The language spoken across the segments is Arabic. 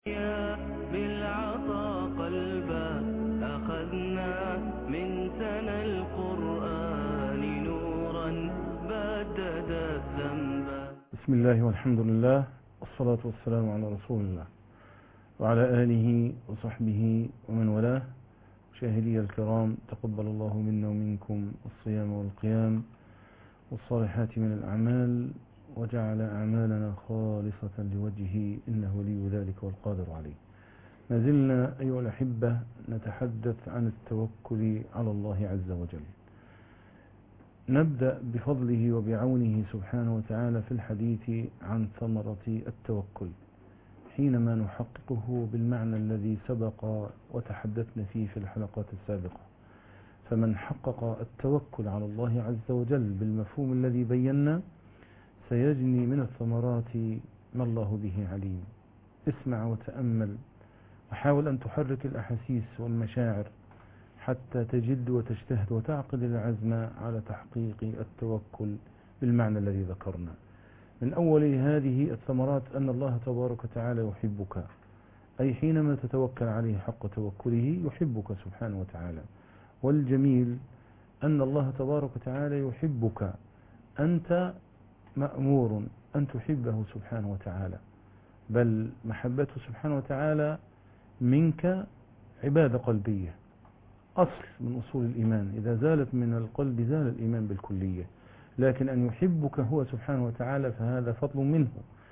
بالعطا قلبا أخذنا من سنى القرآن نورا بدد الذنبا. بسم الله والحمد لله والصلاة والسلام على رسول الله وعلى آله وصحبه ومن والاه. مشاهدي الكرام، تقبل الله منا ومنكم الصيام والقيام والصالحات من الأعمال، وجعل أعمالنا خالصة لوجهه إنه ولي ذلك والقادر عليه. ما زلنا أيها الأحبة نتحدث عن التوكل على الله عز وجل. نبدأ بفضله وبعونه سبحانه وتعالى في الحديث عن ثمرة التوكل حينما نحققه بالمعنى الذي سبق وتحدثنا فيه في الحلقات السابقة. فمن حقق التوكل على الله عز وجل بالمفهوم الذي بينا سيجني من الثمرات ما الله به عليم. اسمع وتأمل وحاول أن تحرك الأحاسيس والمشاعر حتى تجد وتجتهد وتعقد العزم على تحقيق التوكل بالمعنى الذي ذكرنا. من أول هذه الثمرات أن الله تبارك وتعالى يحبك، أي حينما تتوكل عليه حق توكله يحبك سبحانه وتعالى. والجميل أن الله تبارك وتعالى يحبك، أنت مأمور أن تحبه سبحانه وتعالى، بل محبته سبحانه وتعالى منك عبادة قلبية، أصل من أصول الإيمان. إذا زالت من القلب زال الإيمان بالكلية. لكن أن يحبك هو سبحانه وتعالى فهذا فضل منه،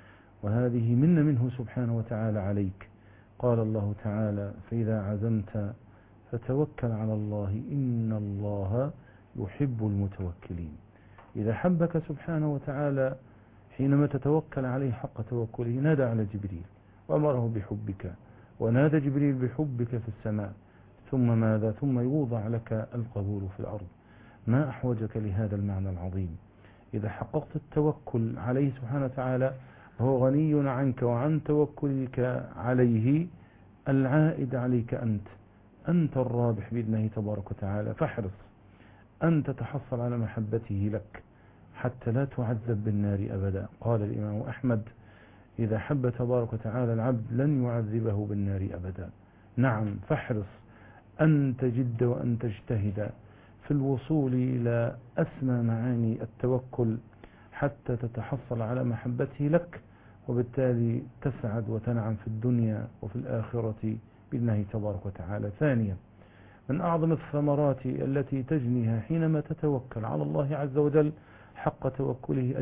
وهذه منه سبحانه وتعالى عليك. قال الله تعالى: فإذا عزمت فتوكل على الله إن الله يحب المتوكلين. إذا حبك سبحانه وتعالى حينما تتوكل عليه حق توكله نادى على جبريل وأمره بحبك، ونادى جبريل بحبك في السماء، ثم ماذا؟ ثم يوضع لك القبول في الأرض. ما أحوجك لهذا المعنى العظيم؟ إذا حققت التوكل عليه سبحانه وتعالى هو غني عنك وعن توكلك عليه، العائد عليك أنت الرابح بإذنه تبارك وتعالى. فاحرص أن تتحصل على محبته لك حتى لا تعذب بالنار أبدا. قال الإمام أحمد: إذا حب تبارك وتعالى العبد لن يعذبه بالنار أبدا. نعم، فاحرص أن تجد وأن تجتهد في الوصول إلى أسمى معاني التوكل حتى تتحصل على محبته لك، وبالتالي تسعد وتنعم في الدنيا وفي الآخرة بإذنه تبارك وتعالى. ثانيا، من أعظم الثمرات التي تجنيها حينما تتوكل على الله عز وجل حق توكله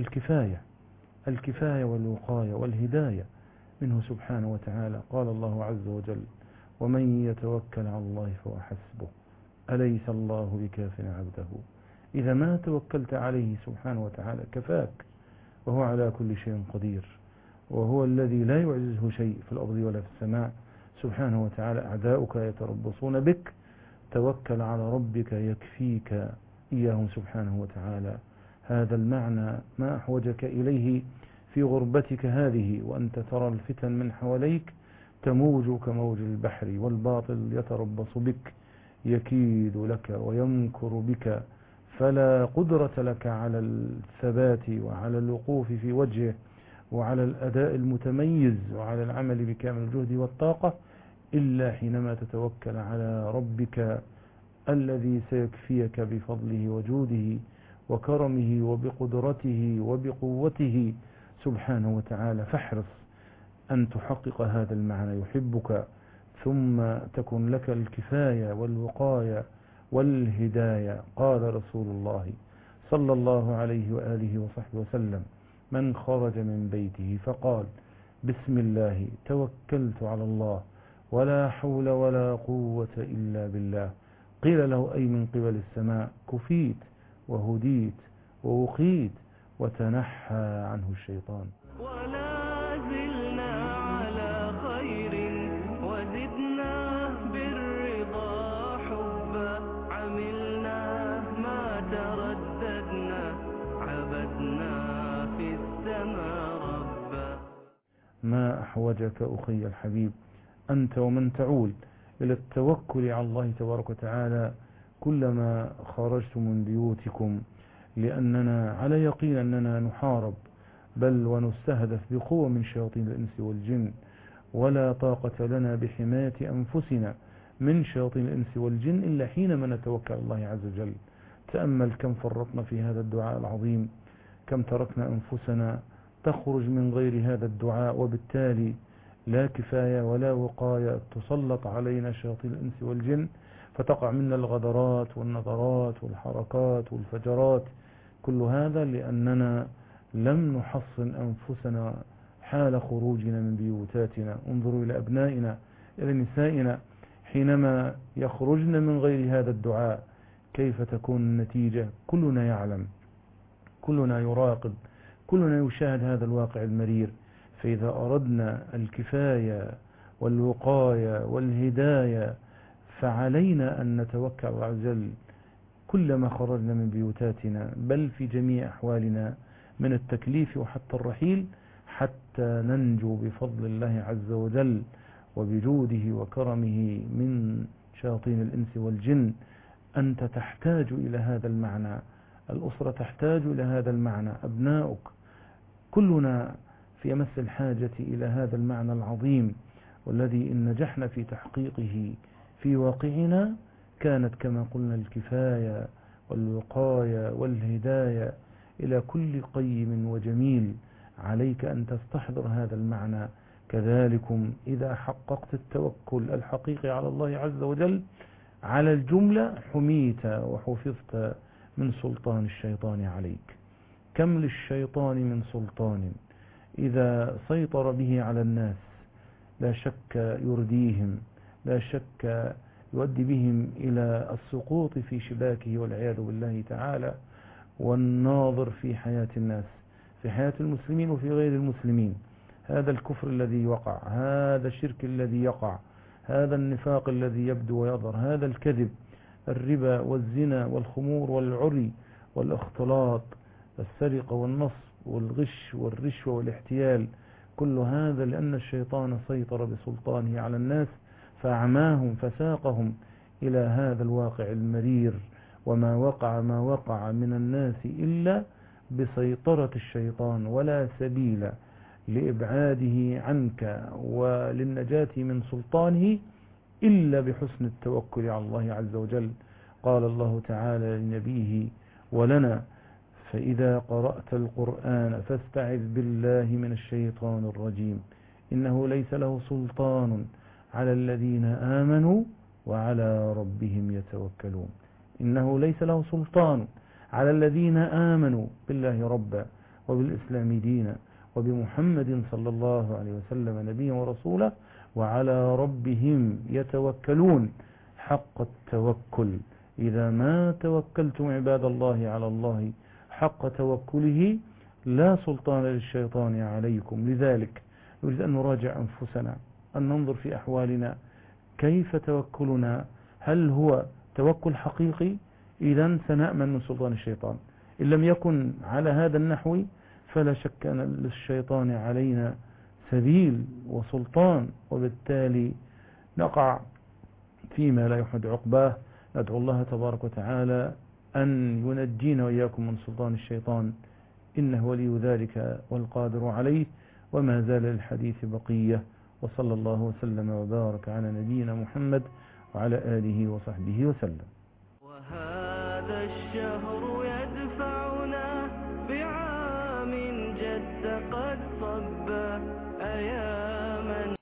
الكفاية والوقاية والهداية منه سبحانه وتعالى. قال الله عز وجل: ومن يتوكل على الله فهو حسبه أليس الله بكاف عبده. إذا ما توكلت عليه سبحانه وتعالى كفاك، وهو على كل شيء قدير، وهو الذي لا يعجزه شيء في الأرض ولا في السماء سبحانه وتعالى. أعداؤك يتربصون بك، توكل على ربك يكفيك إياهم سبحانه وتعالى. هذا المعنى ما أحوجك إليه في غربتك هذه، وأنت ترى الفتن من حواليك تموج كموج البحر، والباطل يتربص بك يكيد لك ويمكر بك، فلا قدرة لك على الثبات وعلى الوقوف في وجهه وعلى الأداء المتميز وعلى العمل بكامل الجهد والطاقة إلا حينما تتوكل على ربك الذي سيكفيك بفضله وجوده وكرمه وبقدرته وبقوته سبحانه وتعالى. فاحرص أن تحقق هذا المعنى، يحبك ثم تكن لك الكفاية والوقاية والهداية. قال رسول الله صلى الله عليه وآله وصحبه وسلم: من خرج من بيته فقال بسم الله توكلت على الله ولا حول ولا قوة إلا بالله، قيل له: أي من قبل السماء؟ كفيت وهديت ووقيت وتنحى عنه الشيطان. ولا زلنا على خير وزدنا بالرضا حبا، عملنا ما ترددنا عبدنا في السماء ربا. ما أحوجك أخي الحبيب أنت ومن تعول إلى التوكل على الله تبارك وتعالى كلما خرجتم من بيوتكم، لأننا على يقين أننا نحارب بل ونستهدف بقوة من شياطين الإنس والجن، ولا طاقة لنا بحماية أنفسنا من شياطين الإنس والجن إلا حينما نتوكل على الله عز وجل. تأمل كم فرطنا في هذا الدعاء العظيم، كم تركنا أنفسنا تخرج من غير هذا الدعاء، وبالتالي لا كفاية ولا وقاية، تسلط علينا شياطين الإنس والجن فتقع منا الغدرات والنظرات والحركات والفجرات. كل هذا لأننا لم نحصن أنفسنا حال خروجنا من بيوتاتنا. انظروا إلى أبنائنا، إلى نسائنا، حينما يخرجن من غير هذا الدعاء كيف تكون النتيجة؟ كلنا يعلم، كلنا يراقب، كلنا يشاهد هذا الواقع المرير. فإذا أردنا الكفاية والوقاية والهداية فعلينا أن نتوكل على الله عز وجل كلما خرجنا من بيوتاتنا، بل في جميع أحوالنا من التكليف وحتى الرحيل، حتى ننجو بفضل الله عز وجل وبجوده وكرمه من شياطين الإنس والجن. أنت تحتاج إلى هذا المعنى، الأسرة تحتاج إلى هذا المعنى، أبناؤك، كلنا في أمس الحاجة إلى هذا المعنى العظيم، والذي إن نجحنا في تحقيقه في واقعنا كانت كما قلنا الكفاية والوقاية والهداية إلى كل قيم وجميل. عليك أن تستحضر هذا المعنى. كذلكم إذا حققت التوكل الحقيقي على الله عز وجل على الجملة حميت وحفظت من سلطان الشيطان عليك. كم للشيطان من سلطان إذا سيطر به على الناس، لا شك يرديهم، لا شك يؤدي بهم إلى السقوط في شباكه والعياذ بالله تعالى. والناظر في حياة الناس، في حياة المسلمين وفي غير المسلمين، هذا الكفر الذي وقع، هذا الشرك الذي يقع، هذا النفاق الذي يبدو ويظهر، هذا الكذب، الربا والزنا والخمور والعري والاختلاط، السرقة والنصب والغش والرشوة والاحتيال، كل هذا لأن الشيطان سيطر بسلطانه على الناس فأعماهم فساقهم إلى هذا الواقع المرير. وما وقع ما وقع من الناس إلا بسيطرة الشيطان، ولا سبيل لإبعاده عنك وللنجاة من سلطانه إلا بحسن التوكل على الله عز وجل. قال الله تعالى لنبيه ولنا: فإذا قرأت القرآن فاستعذ بالله من الشيطان الرجيم إنه ليس له سلطان على الذين آمنوا وعلى ربهم يتوكلون. إنه ليس له سلطان على الذين آمنوا بالله ربا وبالإسلام دينا وبمحمد صلى الله عليه وسلم نبيا ورسولا وعلى ربهم يتوكلون حق التوكل. إذا ما توكلتم عباد الله على الله حق توكله لا سلطان للشيطان عليكم. لذلك نريد أن نراجع أنفسنا، أن ننظر في أحوالنا، كيف توكلنا؟ هل هو توكل حقيقي؟ إذن سنأمن من سلطان الشيطان. إن لم يكن على هذا النحو فلا شك أن للشيطان علينا سبيل وسلطان، وبالتالي نقع فيما لا يحمد عقباه. ندعو الله تبارك وتعالى أن ينجينا وإياكم من سلطان الشيطان، إنه ولي ذلك والقادر عليه. وما زال للحديث بقية، وصلى الله وسلم وبارك على نبينا محمد وعلى آله وصحبه وسلم. وهذا الشهر